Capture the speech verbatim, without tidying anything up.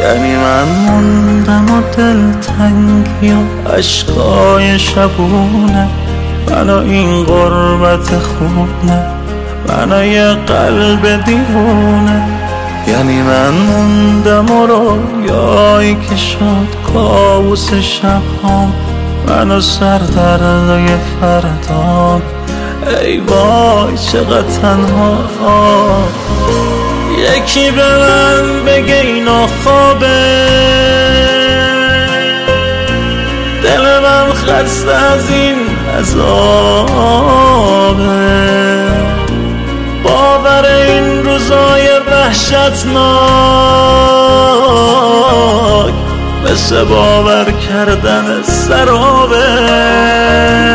یعنی من موندم و دلتنگی و عشقای شبونه، منو این غربت خونه، منو یه قلب دیوونه. یعنی من موندم و رویایی که شد کابوس شبام، منو سردردای فردام. ای وای چقدر تنها، یکی به من بگه اینا خوابه، دل من خسته از این عذابه. باور این روزای وحشتناک مثل باور کردن سرابه.